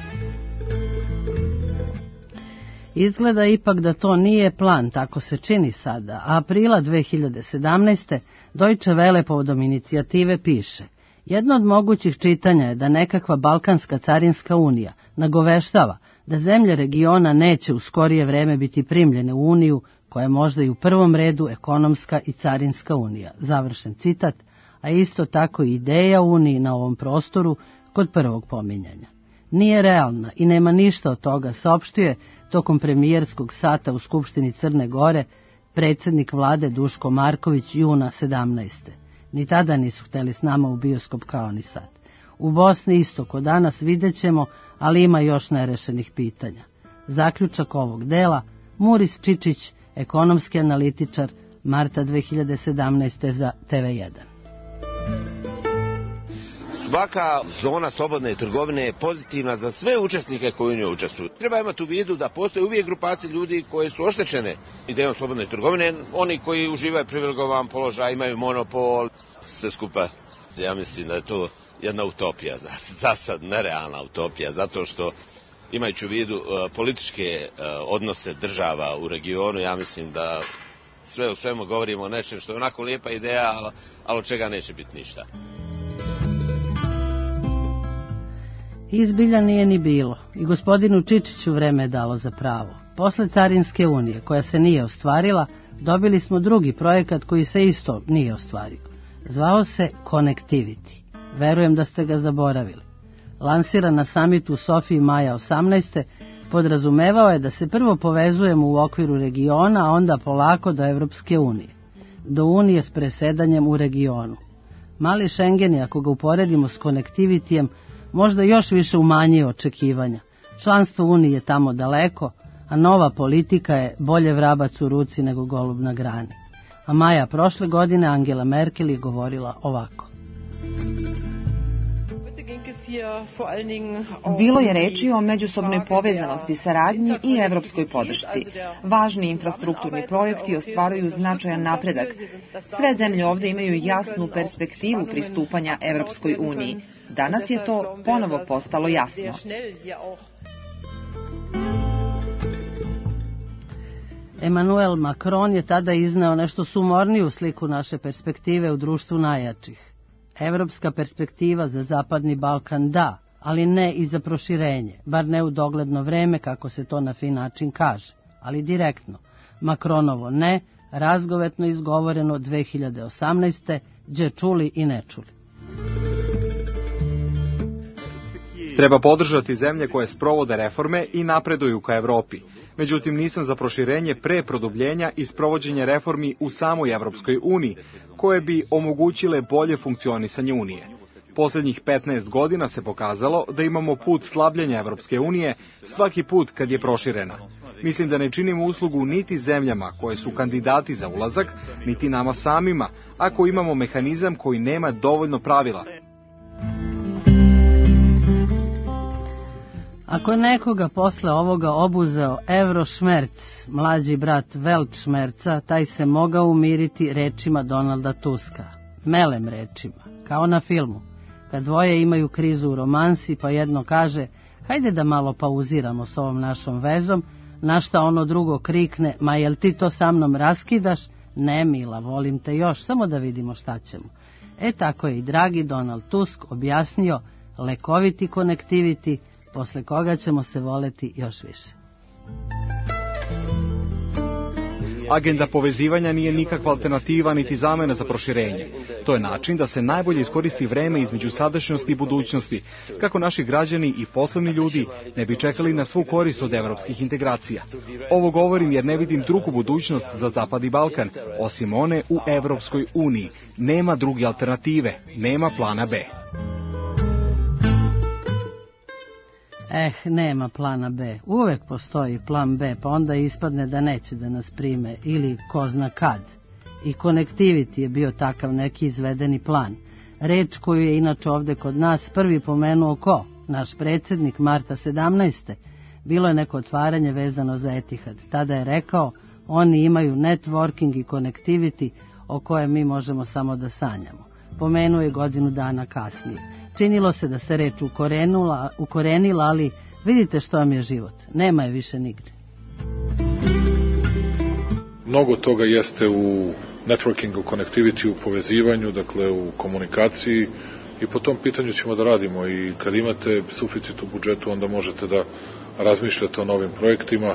Izgleda ipak da to nije plan, tako se čini sada. A aprila dve hiljade sedamnaeste. Deutsche Welle povodom inicijative piše: jedno od mogućih čitanja je da nekakva Balkanska carinska unija nagoveštava da zemlje regiona neće u skorije vreme biti primljene u uniju, koja je možda i u prvom redu ekonomska i carinska unija. Završen citat, a isto tako i ideja uniji na ovom prostoru kod prvog pominjanja. Nije realna i nema ništa od toga, saopštio je tokom premijerskog sata u Skupštini Crne Gore predsjednik vlade Duško Marković juna sedamnaeste. Ni tada nisu hteli s nama u bioskop kao ni sad. U Bosni isto ko danas vidjet ćemo, ali ima još nerešenih pitanja. Zaključak ovog dela, Muris Čičić, ekonomski analitičar, marta dve hiljade sedamnaeste. za T V jedan. Svaka zona slobodne trgovine je pozitivna za sve učesnike koji u njoj učestvuju. Treba imati u vidu da postoje uvijek grupacije ljudi koji su oštećene idejom slobodne trgovine, oni koji uživaju privilegovan položaj, imaju monopol, sve skupa. Ja mislim da je to jedna utopija, za, za sad nerealna utopija, zato što imajući u vidu uh, političke uh, odnose država u regionu, ja mislim da sve u svemu govorimo o nečem što je onako lijepa ideja, ali, ali od čega neće biti ništa. Izbilja nije ni bilo i gospodinu Čičiću vreme je dalo za pravo. Posle Carinske unije, koja se nije ostvarila, dobili smo drugi projekat koji se isto nije ostvario. Zvao se Connectivity. Verujem da ste ga zaboravili. Lansiran na samitu u Sofiji maja osamnaeste. podrazumevao je da se prvo povezujemo u okviru regiona, a onda polako do Evropske unije. Do unije s presedanjem u regionu. Mali Schengen je, ako ga uporedimo s Connectivityjem, možda još više umanjio očekivanja. Članstvo unije je tamo daleko, a nova politika je bolje vrabac u ruci nego golub na grani. A maja prošle godine Angela Merkel je govorila ovako. Bilo je reči o međusobnoj povezanosti, saradnji i evropskoj podršci. Važni infrastrukturni projekti ostvaruju značajan napredak. Sve zemlje ovdje imaju jasnu perspektivu pristupanja Evropskoj uniji. Danas je to ponovo postalo jasno. Emmanuel Macron je tada izneo nešto sumorniju sliku naše perspektive u društvu najjačih. Evropska perspektiva za Zapadni Balkan da, ali ne i za proširenje, bar ne u dogledno vreme, kako se to na fin način kaže, ali direktno. Macronovo ne, razgovetno izgovoreno dve hiljade osamnaeste. Đe čuli i ne čuli. Treba podržati zemlje koje sprovode reforme i napreduju ka Evropi. Međutim, nisam za proširenje pre produbljenja i sprovođenja reformi u samoj Evropskoj uniji, koje bi omogućile bolje funkcionisanje Unije. Posljednjih petnaest godina se pokazalo da imamo put slabljenja Evropske unije svaki put kad je proširena. Mislim da ne činimo uslugu niti zemljama koje su kandidati za ulazak, niti nama samima, ako imamo mehanizam koji nema dovoljno pravila. Ako nekoga posle ovoga obuzeo Eurošmerc, mlađi brat Weltschmerca, taj se mogao umiriti rečima Donalda Tuska. Melem rečima, kao na filmu. Kad dvoje imaju krizu u romansi, pa jedno kaže, hajde da malo pauziramo s ovom našom vezom, na šta ono drugo krikne, ma jel ti to sa mnom raskidaš? Ne, mila, volim te još, samo da vidimo šta ćemo. E tako je i dragi Donald Tusk objasnio lekoviti Connectivity, posle koga ćemo se voleti još više. Agenda povezivanja nije nikakva alternativa niti zamena za proširenje. To je način da se najbolje iskoristi vreme između sadašnjosti i budućnosti, kako naši građani i poslovni ljudi ne bi čekali na svu korist od evropskih integracija. Ovo govorim jer ne vidim drugu budućnost za Zapadni Balkan, osim one u Evropskoj uniji. Nema druge alternative, nema plana B. Eh, nema plana B. Uvek postoji plan B, pa onda ispadne da neće da nas prime, ili ko zna kad. I Connectivity je bio takav neki izvedeni plan. Reč koju je inače ovde kod nas prvi pomenuo ko? Naš predsjednik marta sedamnaeste. Bilo je neko otvaranje vezano za Etihad. Tada je rekao, oni imaju networking i Connectivity o kojem mi možemo samo da sanjamo. Pomenuo je godinu dana kasnije. Činilo se da se reč ukorenila, ukorenila, ali vidite što vam je život. Nema je više nigde. Mnogo toga jeste u networkingu, connectivity, u povezivanju, dakle u komunikaciji i po tom pitanju ćemo da radimo i kad imate suficit u budžetu onda možete da razmišljate o novim projektima.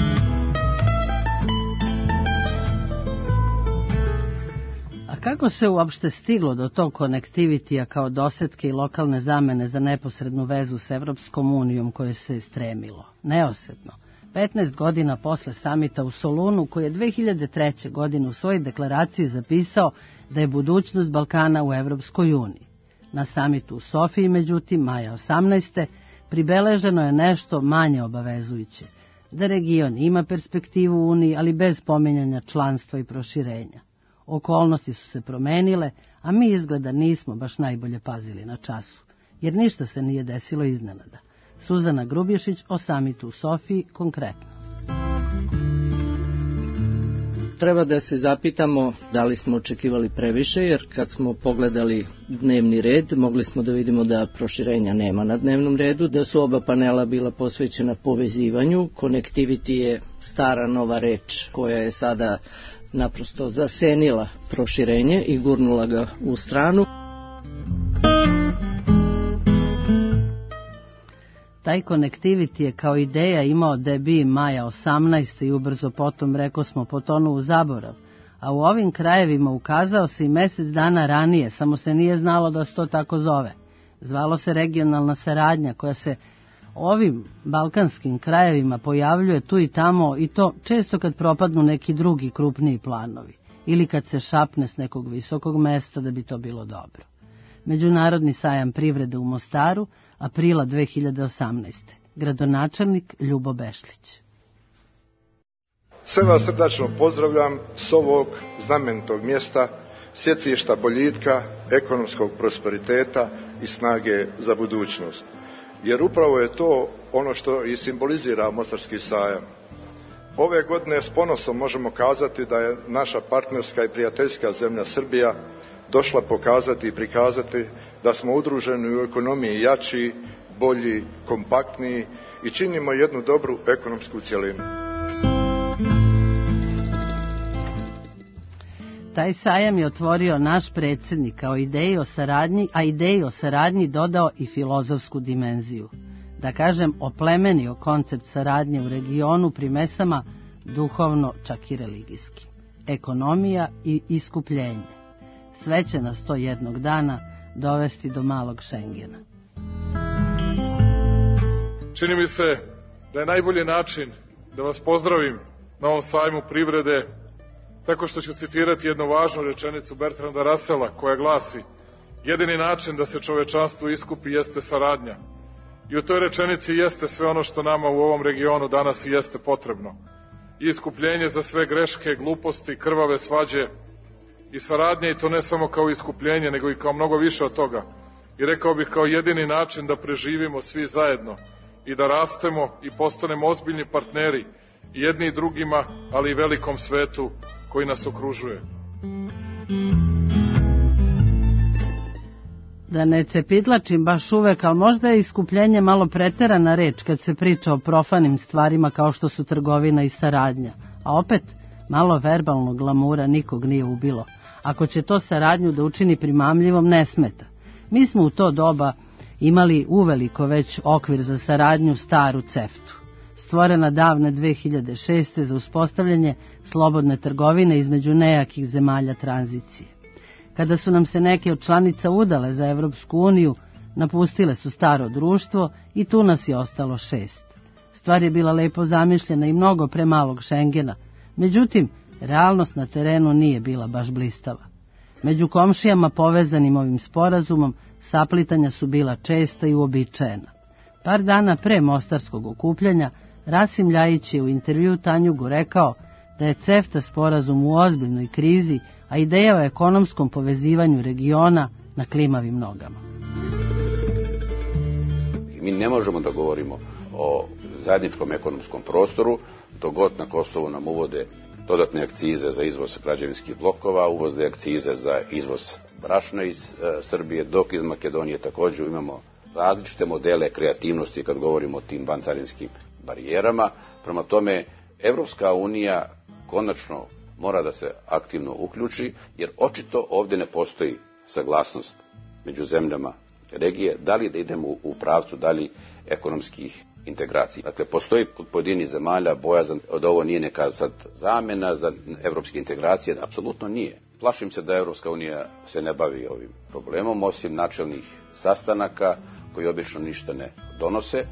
Kako se uopšte stiglo do tog Connectivity-a kao dosetke i lokalne zamene za neposrednu vezu s Evropskom unijom koje se stremilo? Neosetno. petnaest godina posle samita u Solunu, koji je dve hiljade treće. godine u svojoj deklaraciji zapisao da je budućnost Balkana u Evropskoj uniji. Na samitu u Sofiji, međutim, maja osamnaeste. pribeleženo je nešto manje obavezujuće. Da region ima perspektivu u Uniji, ali bez pominjanja članstva i proširenja. Okolnosti su se promenile, a mi izgleda nismo baš najbolje pazili na času, jer ništa se nije desilo iznenada. Suzana Grubješić o samitu u Sofiji konkretno. Treba da se zapitamo da li smo očekivali previše, jer kad smo pogledali dnevni red, mogli smo da vidimo da proširenja nema na dnevnom redu, da su oba panela bila posvećena povezivanju. Connectivity je stara nova reč koja je sada naprosto zasenila proširenje i gurnula ga u stranu. Taj connectivity je kao ideja imao debi maja osamnaeste i ubrzo potom, reko smo, potonuo u zaborav, a u ovim krajevima ukazao se i mesec dana ranije, samo se nije znalo da se to tako zove. Zvalo se regionalna saradnja koja se ovim balkanskim krajevima pojavljuje tu i tamo, i to često kad propadnu neki drugi krupniji planovi ili kad se šapne s nekog visokog mesta da bi to bilo dobro. Međunarodni sajam privrede u Mostaru, aprila dve hiljade osamnaeste. Gradonačelnik Ljubo Bešlić. Sve vas srdačno pozdravljam s ovog znamenitog mjesta, sjecišta boljitka, ekonomskog prosperiteta i snage za budućnost. Jer upravo je to ono što i simbolizira Mostarski sajam. Ove godine s ponosom možemo kazati da je naša partnerska i prijateljska zemlja Srbija došla pokazati i prikazati da smo udruženi u ekonomiji jači, bolji, kompaktniji i činimo jednu dobru ekonomsku cjelinu. Taj sajam je otvorio naš predsjednik kao ideji o saradnji, a ideji o saradnji dodao i filozofsku dimenziju. Da kažem, oplemenio koncept saradnje u regionu primesama duhovno, čak i religijski. Ekonomija i iskupljenje. Sve će nas to jednog dana dovesti do malog Šengena. Čini mi se da je najbolji način da vas pozdravim na ovom sajmu privrede tako što ću citirati jednu važnu rečenicu Bertranda Russella koja glasi: jedini način da se čovečanstvo iskupi jeste saradnja. I u toj rečenici jeste sve ono što nama u ovom regionu danas i jeste potrebno. I iskupljenje za sve greške, gluposti, krvave svađe i saradnje, i to ne samo kao iskupljenje, nego i kao mnogo više od toga. I rekao bih kao jedini način da preživimo svi zajedno i da rastemo i postanemo ozbiljni partneri i jedni i drugima, ali i velikom svetu koji nas okružuje. Da ne cepitlačim baš uvek, ali možda je iskupljenje malo preterana reč kad se priča o profanim stvarima kao što su trgovina i saradnja. A opet, malo verbalnog glamura nikog nije ubilo. Ako će to saradnju da učini primamljivom, ne smeta. Mi smo u to doba imali uveliko već okvir za saradnju, staru CEFTU, stvorena davne dve hiljade šeste. za uspostavljanje slobodne trgovine između nejakih zemalja tranzicije. Kada su nam se neke od članica udale za Evropsku uniju, napustile su staro društvo i tu nas je ostalo šest. Stvar je bila lepo zamišljena i mnogo pre malog Šengena, međutim, realnost na terenu nije bila baš blistava. Među komšijama povezanim ovim sporazumom saplitanja su bila česta i uobičajena. Par dana pre mostarskog okupljanja Rasim Ljajić je u intervju Tanjugu rekao da je CEFTA sporazum u ozbiljnoj krizi, a ideja o ekonomskom povezivanju regiona na klimavim nogama. Mi ne možemo da govorimo o zajedničkom ekonomskom prostoru dok god na Kosovu nam uvode dodatne akcize za izvoz građevinskih blokova, uvoze akcize za izvoz brašna iz e, Srbije, dok iz Makedonije također imamo različite modele kreativnosti kad govorimo o tim vancarinskim barijerama. Prema tome, Evropska unija konačno mora da se aktivno uključi, jer očito ovdje ne postoji saglasnost među zemljama regije, da li da idemo u pravcu, da li ekonomskih integracija. Dakle, postoji kod pojedinih zemalja bojazan da ovo nije neka sad zamjena za evropske integracije, apsolutno nije. Plašim se da Evropska unija se ne bavi ovim problemom, osim načelnih sastanaka koji obično ništa ne donose.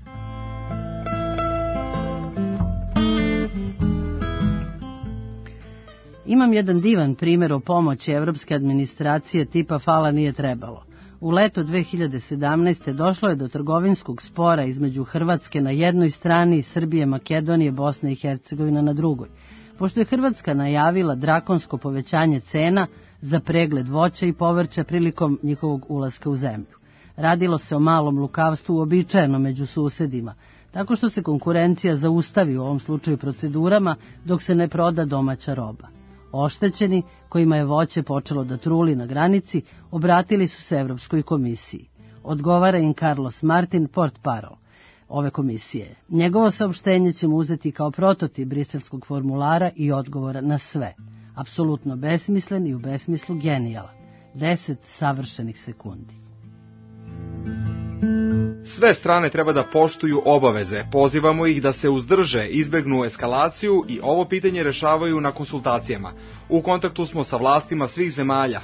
Imam jedan divan primjer o pomoći evropske administracije tipa fala nije trebalo. U leto dve hiljade sedamnaeste. došlo je do trgovinskog spora između Hrvatske na jednoj strani i Srbije, Makedonije, Bosne i Hercegovina na drugoj. Pošto je Hrvatska najavila drakonsko povećanje cena za pregled voća i povrća prilikom njihovog ulaska u zemlju. Radilo se o malom lukavstvu uobičajeno među susedima, tako što se konkurencija zaustavi u ovom slučaju procedurama dok se ne proda domaća roba. Oštećeni, kojima je voće počelo da truli na granici, obratili su se Evropskoj komisiji. Odgovara im Carlos Martin, portparol ove komisije. Njegovo saopštenje ćemo uzeti kao prototip briselskog formulara i odgovora na sve. Apsolutno besmislen i u besmislu genijalan. Deset savršenih sekundi. Sve strane treba da poštuju obaveze, pozivamo ih da se uzdrže, izbegnu eskalaciju i ovo pitanje rešavaju na konsultacijama. U kontaktu smo sa vlastima svih zemalja.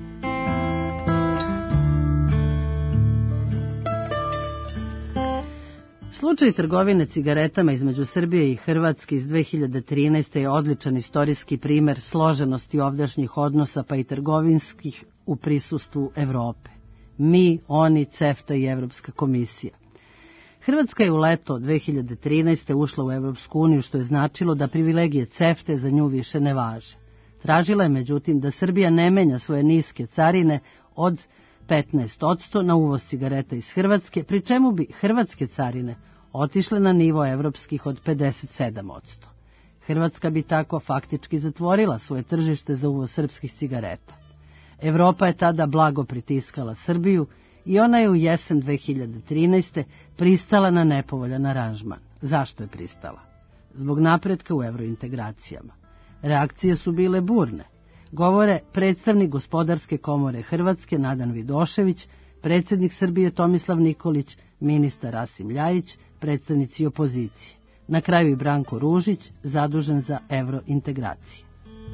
Slučaj trgovine cigaretama između Srbije i Hrvatske iz dve hiljade trinaeste. je odličan istorijski primer složenosti ovdašnjih odnosa pa i trgovinskih u prisustvu Evrope. Mi, oni, CEFTA i Evropska komisija. Hrvatska je u leto dve hiljade trinaeste. ušla u Evropsku uniju, što je značilo da privilegije CEFTA za nju više ne važe. Tražila je međutim da Srbija ne menja svoje niske carine od petnaest posto na uvoz cigareta iz Hrvatske, pri čemu bi hrvatske carine otišle na nivo evropskih od pedeset sedam posto. Hrvatska bi tako faktički zatvorila svoje tržište za uvoz srpskih cigareta. Evropa je tada blago pritiskala Srbiju i ona je u jesen dve hiljade trinaeste. pristala na nepovoljan aranžman. Zašto je pristala? Zbog napretka u evrointegracijama. Reakcije su bile burne. Govore predstavnik Gospodarske komore Hrvatske Nadan Vidošević, predsjednik Srbije Tomislav Nikolić, ministar Rasim Ljajić, predstavnici opozicije. Na kraju i Branko Ružić, zadužen za evrointegracije.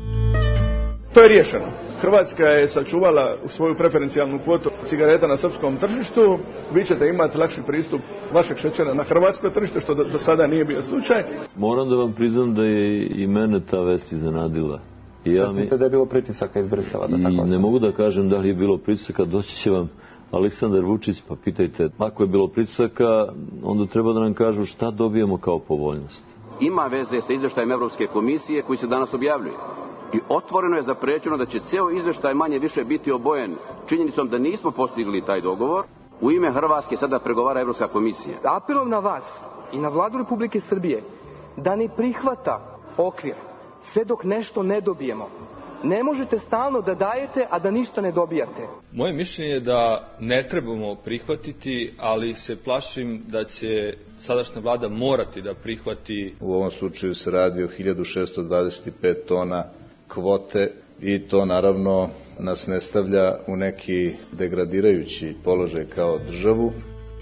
To je riješeno. Hrvatska je sačuvala svoju preferencijalnu kvotu cigareta na srpskom tržištu. Vi ćete imati lakši pristup vašeg šećera na hrvatsko tržište, što do, do sada nije bio slučaj. Moram da vam priznam da je i mene ta vest iznenadila. I ja mi... da je bilo pritisaka iz Brisela? Da tako ne mogu da kažem da li je bilo pritisaka, doći će vam Aleksandar Vučić, pa pitajte, ako je bilo pritisaka, onda treba da nam kažu šta dobijemo kao povoljnost. Ima veze sa izveštajem Evropske komisije koji se danas objavljuje. I otvoreno je zaprećeno da će ceo izveštaj manje više biti obojen činjenicom da nismo postigli taj dogovor. U ime Hrvatske sada pregovara Evropska komisija. Apelom na vas i na vladu Republike Srbije da ne prihvata okvir sve dok nešto ne dobijemo. Ne možete stalno da dajete, a da ništa ne dobijate. Moje mišljenje je da ne trebamo prihvatiti, ali se plašim da će sadašnja vlada morati da prihvati. U ovom slučaju se radi o hiljadu šesto dvadeset pet tona kvote i to naravno nas ne stavlja u neki degradirajući položaj kao državu.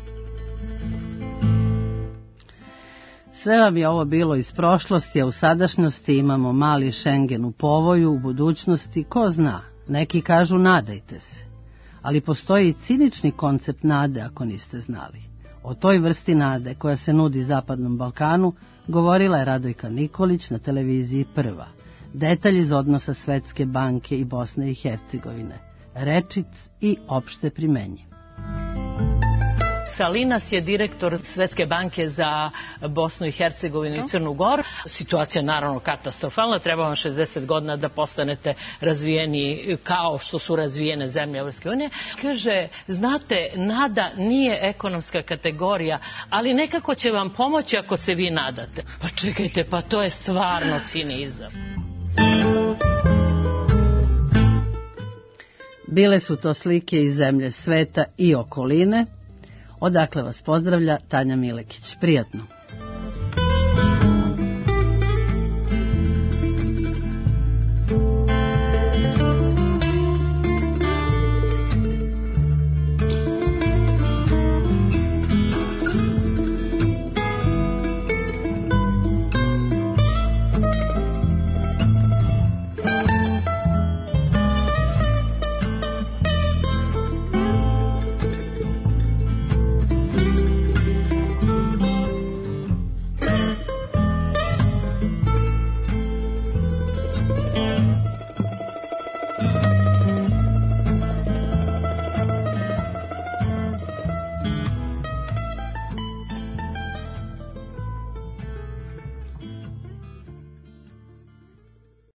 Sve vam je ovo bilo iz prošlosti, a u sadašnjosti imamo mali Schengen u povoju, u budućnosti, ko zna, neki kažu nadajte se. Ali postoji i cinični koncept nade, ako niste znali. O toj vrsti nade koja se nudi Zapadnom Balkanu govorila je Radojka Nikolić na televiziji Prva. Detalj iz odnosa Svetske banke i Bosne i Hercegovine. Rečic i opšte primenje. Salinas je direktor Svetske banke za Bosnu i Hercegovinu i Crnu Goru. Situacija je naravno katastrofalna, treba vam šezdeset godina da postanete razvijeni kao što su razvijene zemlje Evropske unije. Kaže, znate, nada nije ekonomska kategorija, ali nekako će vam pomoći ako se vi nadate. Pa čekajte, pa to je stvarno cinizam. Bile su to slike iz zemlje sveta i okoline. Odakle vas pozdravlja Tanja Milekić. Prijatno.